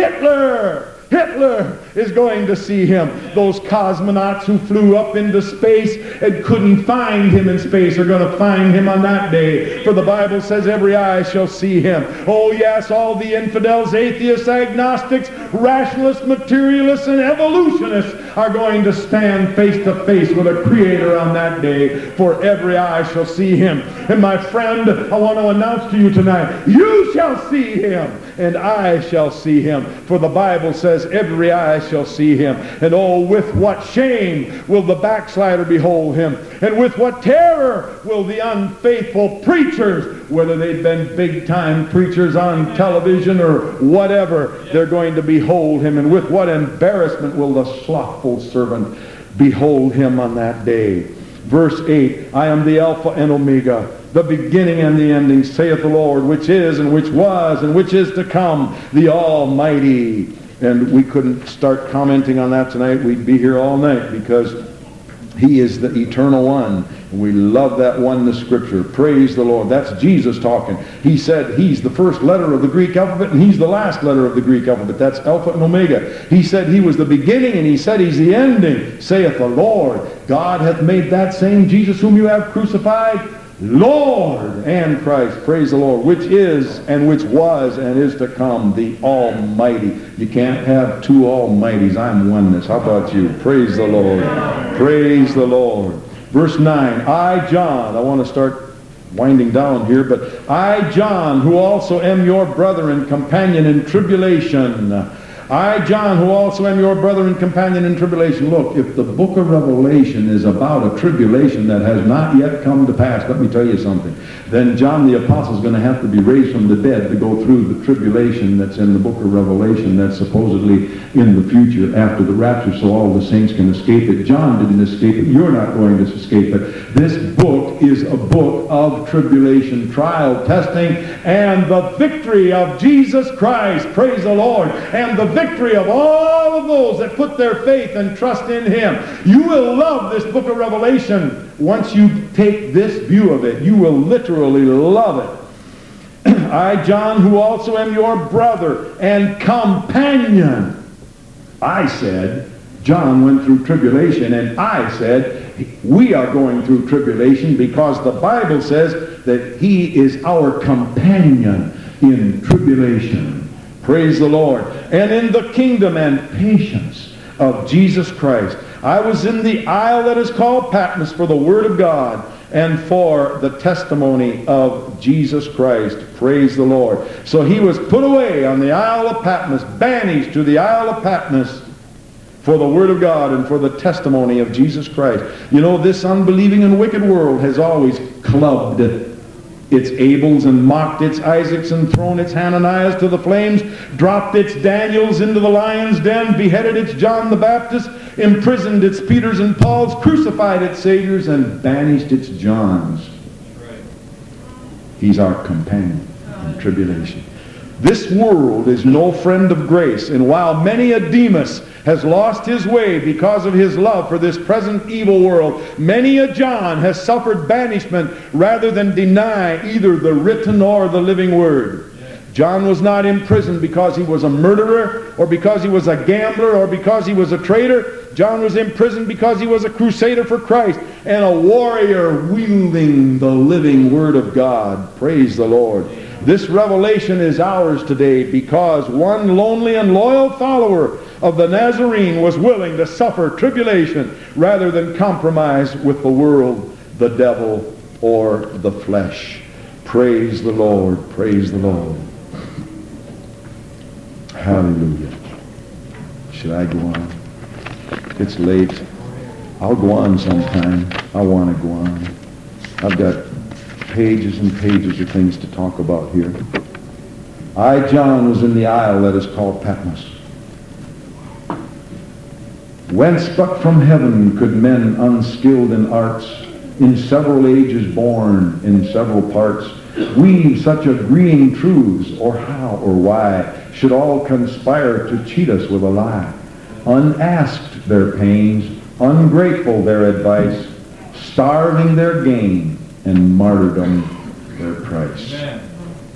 Hitler Hitler is going to see him. Those cosmonauts who flew up into space and couldn't find him in space are going to find him on that day. For the Bible says every eye shall see him. Oh yes, all the infidels, atheists, agnostics, rationalists, materialists, and evolutionists are going to stand face to face with a Creator on that day. For every eye shall see him. And my friend, I want to announce to you tonight, you shall see him, and I shall see him. For the Bible says every eye shall see him. And oh, with what shame will the backslider behold him, and with what terror will the unfaithful preachers, whether they've been big time preachers on television or whatever, they're going to behold him. And with what embarrassment will the slothful servant behold him on that day. Verse eight, I am the Alpha and Omega, the beginning and the ending, saith the Lord, which is and which was and which is to come, the Almighty. And we couldn't start commenting on that tonight. We'd be here all night, because he is the eternal one. We love that oneness scripture. Praise the Lord. That's Jesus talking. He said he's the first letter of the Greek alphabet, and he's the last letter of the Greek alphabet. That's Alpha and Omega. He said he was the beginning, and he said he's the ending, saith the Lord. God hath made that same Jesus whom you have crucified Lord and Christ. Praise the Lord. Which is and which was and is to come, the Almighty. You can't have two Almighties. I'm oneness. How about you? Praise the Lord. Praise the Lord. Verse nine, I, John, I want to start winding down here, but I, John, who also am your brother and companion in tribulation. I, John, who also am your brother and companion in tribulation. Look, if the book of Revelation is about a tribulation that has not yet come to pass, let me tell you something. Then John the Apostle is going to have to be raised from the dead to go through the tribulation that's in the book of Revelation that's supposedly in the future after the rapture, so all the saints can escape it. John didn't escape it. You're not going to escape it. This book is a book of tribulation, trial, testing, and the victory of Jesus Christ. Praise the Lord. And the victory of all of those that put their faith and trust in him. You will love this book of Revelation. Once you take this view of it, you will literally love it. I, John, who also am your brother and companion. I said, John went through tribulation, and I said, we are going through tribulation because the Bible says that he is our companion in tribulation. Praise the Lord. And in the kingdom and patience of Jesus Christ. I was in the isle that is called Patmos for the word of God and for the testimony of Jesus Christ. Praise the Lord. So he was put away on the Isle of Patmos, banished to the Isle of Patmos for the word of God and for the testimony of Jesus Christ. You know, this unbelieving and wicked world has always clubbed its Abels and mocked its Isaacs and thrown its Hananiahs to the flames, dropped its Daniels into the lion's den, beheaded its John the Baptist, imprisoned its Peters and Pauls, crucified its Saviors, and banished its Johns. He's our companion in tribulation. This world is no friend of grace, and while many a Demas has lost his way because of his love for this present evil world, many a John has suffered banishment rather than deny either the written or the living word. John was not imprisoned because he was a murderer or because he was a gambler or because he was a traitor. John was imprisoned because he was a crusader for Christ. and a warrior wielding the living Word of God. Praise the Lord. This revelation is ours today because one lonely and loyal follower of the Nazarene was willing to suffer tribulation rather than compromise with the world, the devil, or the flesh. Praise the Lord. Praise the Lord. Hallelujah. Should I go on? It's late. I'll go on sometime. I want to go on. I've got pages and pages of things to talk about here. I, John, was in the isle that is called Patmos, whence but from heaven could men unskilled in arts, in several ages born, in several parts, weave such agreeing truths, or how or why should all conspire to cheat us with a lie. Unasked their pains, ungrateful their advice, starving their gain, and martyrdom their price. Amen.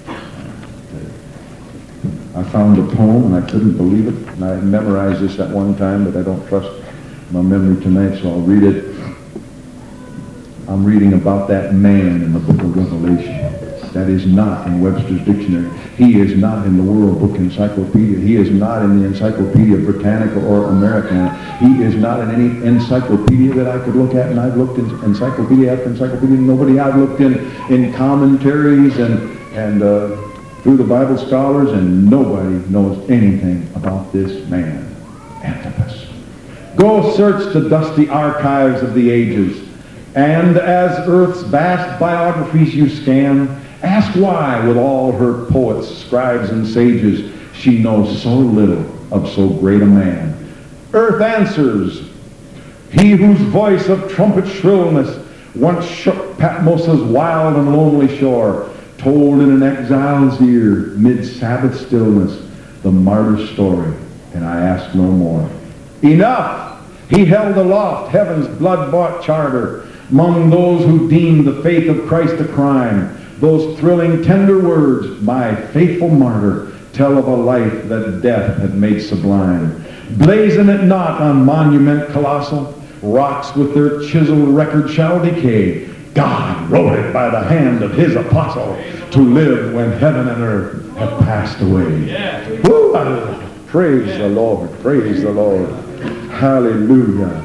I found a poem, and I couldn't believe it, and I memorized this at one time, but I don't trust my memory tonight, so I'll read it. I'm reading about that man in the book of Revelation. That is not in Webster's Dictionary. He is not in the World Book Encyclopedia. He is not in the Encyclopedia Britannica or Americana. He is not in any encyclopedia that I could look at, and I've looked in encyclopedia after encyclopedia. Nobody I've looked in in commentaries and, and uh, through the Bible scholars, and nobody knows anything about this man, Antipas. Go search the dusty archives of the ages, and as earth's vast biographies you scan, ask why, with all her poets, scribes, and sages, she knows so little of so great a man. Earth answers, he whose voice of trumpet shrillness once shook Patmos' wild and lonely shore, told in an exile's ear, mid-Sabbath stillness, the martyr's story, and I ask no more. Enough! He held aloft heaven's blood-bought charter, among those who deemed the faith of Christ a crime. Those thrilling, tender words, my faithful martyr, tell of a life that death had made sublime. Blazon it not on monument colossal, rocks with their chiseled record shall decay. God wrote it by the hand of his apostle, to live when heaven and earth have passed away. Yeah. Woo! Praise yeah. the Lord, praise the Lord. Hallelujah.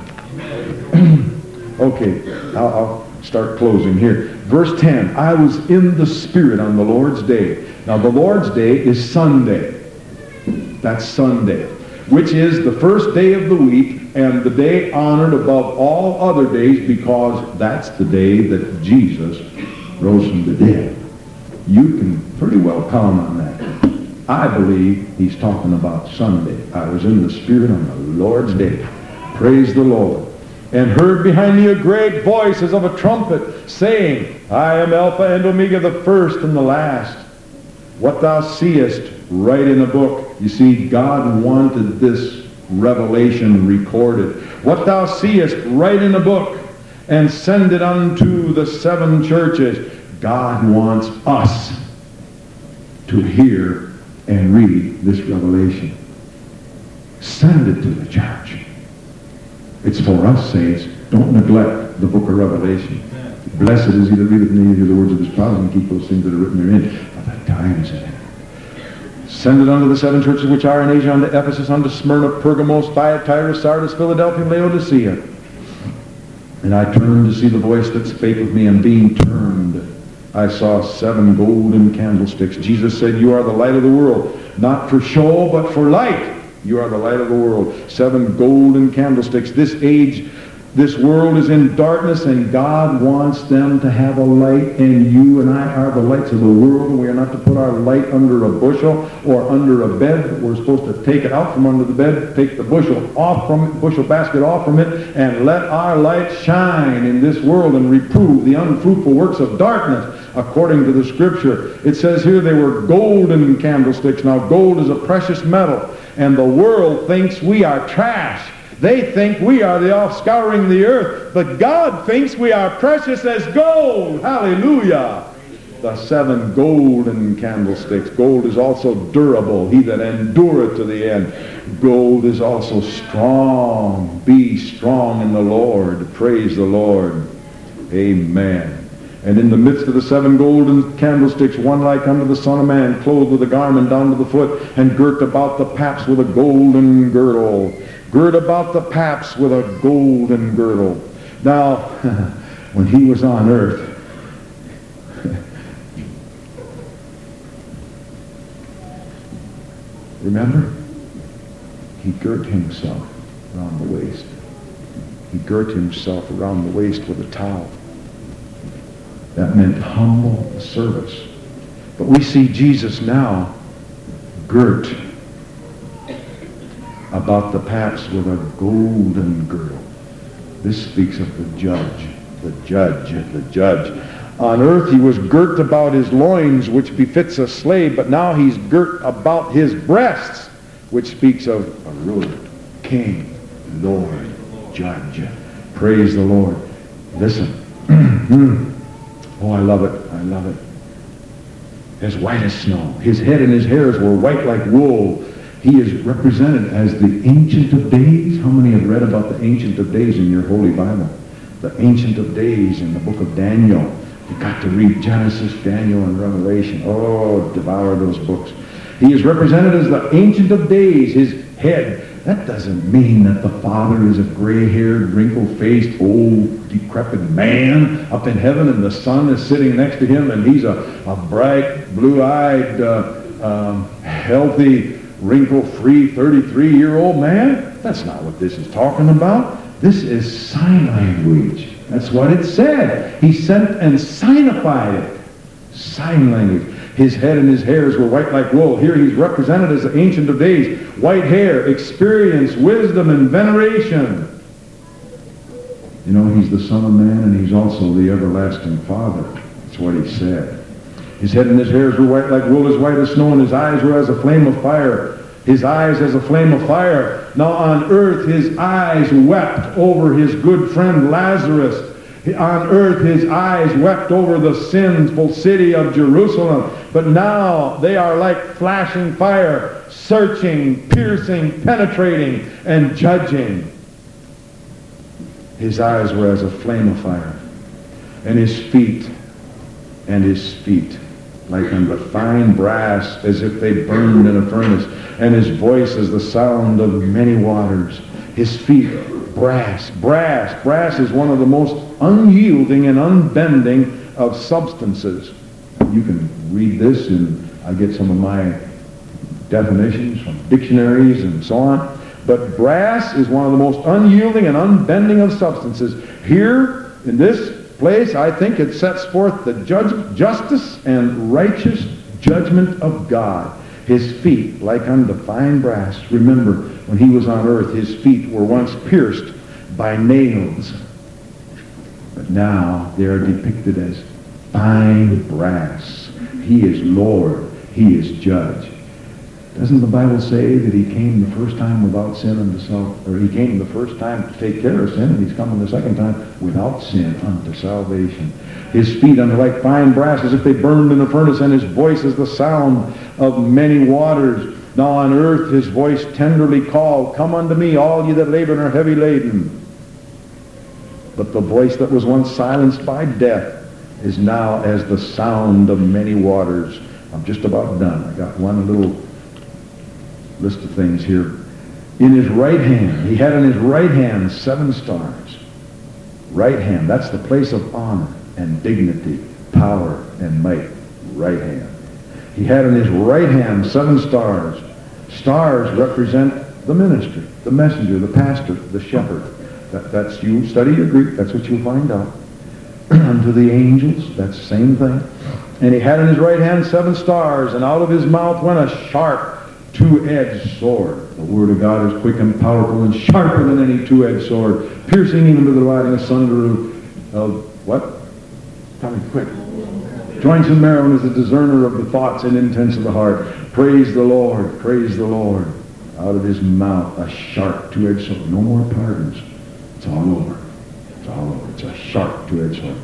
Okay, I'll, I'll start closing here. Verse ten, I was in the Spirit on the Lord's day. Now the Lord's day is Sunday. That's Sunday, which is the first day of the week and the day honored above all other days because that's the day that Jesus rose from the dead. You can pretty well count on that. I believe he's talking about Sunday. I was in the Spirit on the Lord's day. Praise the Lord. And heard behind me a great voice as of a trumpet, saying, I am Alpha and Omega, the first and the last. What thou seest, write in a book. You see, God wanted this revelation recorded. What thou seest, write in a book, and send it unto the seven churches. God wants us to hear and read this revelation. Send it to the church. It's for us, saints. Don't neglect the book of Revelation. Blessed is he that readeth and heareth the words of his prophecy and keep those things that are written therein. For the time is at hand. Send it unto the seven churches which are in Asia, unto Ephesus, unto Smyrna, Pergamos, Thyatira, Sardis, Philadelphia, Laodicea. And I turned to see the voice that spake with me, and being turned, I saw seven golden candlesticks. Jesus said, you are the light of the world, not for show, but for light. You are the light of the world. Seven golden candlesticks. This age, this world is in darkness, and God wants them to have a light, and you and I are the lights of the world, and we are not to put our light under a bushel or under a bed. We're supposed to take it out from under the bed, take the bushel off from it, bushel basket off from it, and let our light shine in this world and reprove the unfruitful works of darkness. According to the scripture, it says here they were golden candlesticks. Now gold is a precious metal, and the world thinks we are trash. They think we are the offscouring the earth, but God thinks we are precious as gold. Hallelujah. The seven golden candlesticks. Gold is also durable, he that endureth to the end. Gold is also strong. Be strong in the Lord. Praise the Lord. Amen. And in the midst of the seven golden candlesticks, one like unto the Son of Man, clothed with a garment down to the foot, and girt about the paps with a golden girdle. Girt about the paps with a golden girdle. Now, when he was on earth, remember? He girt himself around the waist. He girt himself around the waist with a towel. That meant humble service. But we see Jesus now girt about the paps with a golden girdle. This speaks of the judge, the judge, the judge. On earth he was girt about his loins, which befits a slave, but now he's girt about his breasts, which speaks of a ruler, king, Lord, judge. Praise the Lord. Listen. Oh, I love it. I love it. As white as snow. His head and his hairs were white like wool. He is represented as the Ancient of Days. How many have read about the Ancient of Days in your Holy Bible? The Ancient of Days in the book of Daniel. You've got to read Genesis, Daniel, and Revelation. Oh, devour those books. He is represented as the Ancient of Days. His head. That doesn't mean that the Father is a gray-haired, wrinkle-faced, old, decrepit man up in heaven, and the Son is sitting next to him, and he's a, a bright, blue-eyed, uh, um, healthy, wrinkle-free, thirty-three-year-old man. That's not what this is talking about. This is sign language. That's what it said. He sent and signified it. Sign language. His head and his hairs were white like wool. Here he's represented as the Ancient of Days. White hair, experience, wisdom, and veneration. You know, he's the Son of Man, and he's also the everlasting Father. That's what he said. His head and his hairs were white like wool, as white as snow, and his eyes were as a flame of fire. His eyes as a flame of fire. Now on earth his eyes wept over his good friend Lazarus. On earth his eyes wept over the sinful city of Jerusalem. But now they are like flashing fire, searching, piercing, penetrating, and judging. His eyes were as a flame of fire. And his feet, and his feet, like unto fine brass, as if they burned in a furnace. And his voice as the sound of many waters. His feet, brass. Brass. Brass is one of the most unyielding and unbending of substances. You can read this, and I get some of my definitions from dictionaries and so on. But brass is one of the most unyielding and unbending of substances. Here, in this place, I think it sets forth the judge, justice and righteous judgment of God. His feet, like unto fine brass. Remember, when he was on earth, his feet were once pierced by nails. But now they are depicted as fine brass. He is Lord. He is Judge. Doesn't the Bible say that he came the first time without sin unto self, or he came the first time to take care of sin, and he's coming the second time without sin unto salvation. His feet unto like fine brass, as if they burned in a furnace, and his voice is the sound of many waters. Now on earth his voice tenderly called, Come unto me, all ye that labor and are heavy laden. But the voice that was once silenced by death is now as the sound of many waters. I'm just about done. I got one little list of things here. In his right hand, he had in his right hand seven stars. Right hand, that's the place of honor and dignity, power and might. Right hand. He had in his right hand seven stars. Stars represent the ministry, the messenger, the pastor, the shepherd. That, that's, you study your Greek, that's what you'll find out. Unto the angels, that's the same thing. And he had in his right hand seven stars, and out of his mouth went a sharp, two-edged sword. The word of God is quick and powerful and sharper than any two-edged sword, piercing even to the dividing asunder of, of what? Tell me quick. Joints and marrow, and is a discerner of the thoughts and intents of the heart. Praise the Lord, praise the Lord. Out of his mouth a sharp two-edged sword. No more pardons. It's all over. It's all over. It's a sharp two-edged sword.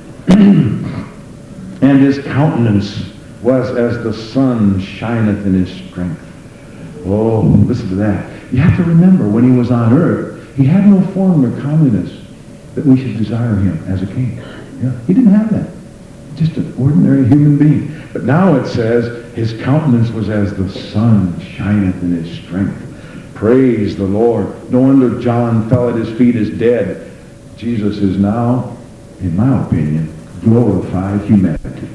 And his countenance was as the sun shineth in his strength. Oh, listen to that. You have to remember, when he was on earth, he had no form or comeliness that we should desire him as a king. Yeah, he didn't have that. Just an ordinary human being. But now it says, his countenance was as the sun shineth in his strength. Praise the Lord. No wonder John fell at his feet as dead. Jesus is now, in my opinion, glorified humanity.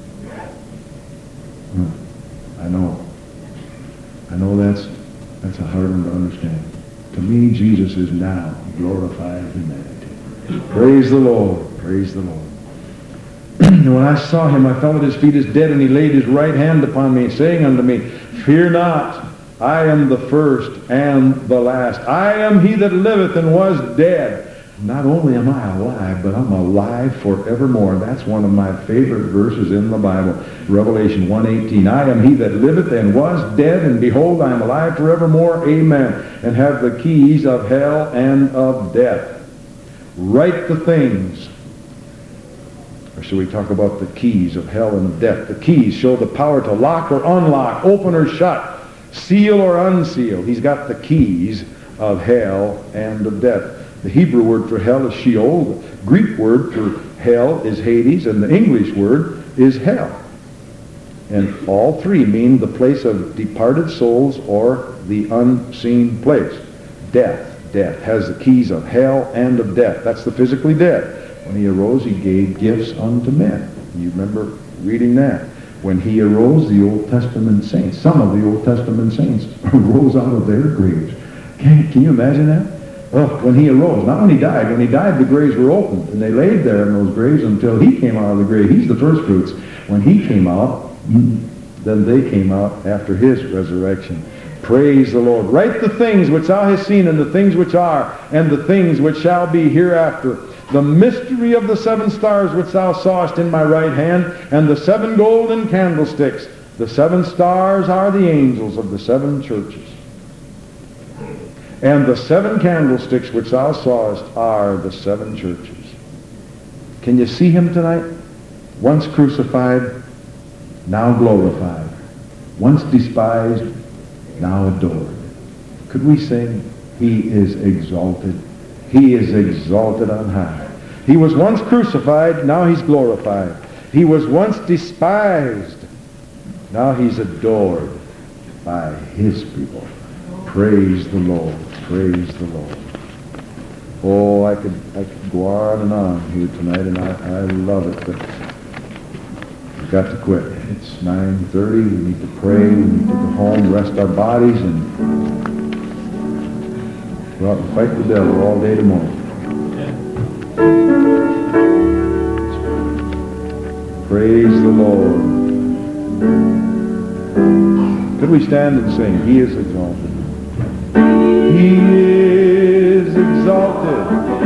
I know. I know that's that's a hard one to understand. To me, Jesus is now glorified humanity. Praise the Lord. Praise the Lord. And when I saw him, I fell at his feet as dead, and he laid his right hand upon me, saying unto me, Fear not, I am the first and the last. I am he that liveth and was dead. Not only am I alive, but I'm alive forevermore. That's one of my favorite verses in the Bible. Revelation one eighteen. I am he that liveth and was dead, and behold, I am alive forevermore. Amen. And have the keys of hell and of death. Write the things. Or should we talk about the keys of hell and death? The keys show the power to lock or unlock, open or shut, seal or unseal. He's got the keys of hell and of death. The Hebrew word for hell is Sheol. The Greek word for hell is Hades. And the English word is hell. And all three mean the place of departed souls or the unseen place. Death. Death has the keys of hell and of death. That's the physically dead. When he arose, he gave gifts unto men. You remember reading that. When he arose, the Old Testament saints, some of the Old Testament saints rose out of their graves. Can, can you imagine that? Well, when he arose, not when he died. When he died, the graves were opened, and they laid there in those graves until he came out of the grave. He's the first fruits. When he came out, then they came out after his resurrection. Praise the Lord. Write the things which thou hast seen, and the things which are, and the things which shall be hereafter. The mystery of the seven stars which thou sawest in my right hand, and the seven golden candlesticks. The seven stars are the angels of the seven churches. And the seven candlesticks which thou sawest are the seven churches. Can you see him tonight? Once crucified, now glorified. Once despised, now adored. Could we sing, He is exalted? He is exalted on high. He was once crucified, now he's glorified. He was once despised, now he's adored by his people. Praise the Lord. Praise the Lord. Oh, I could I could go on and on here tonight, and I, I love it, but we've got to quit. It's nine thirty. We need to pray. We need to go home, rest our bodies, and go out and fight the devil all day tomorrow. Praise the Lord. Could we stand and sing, He is exalted. He is exalted.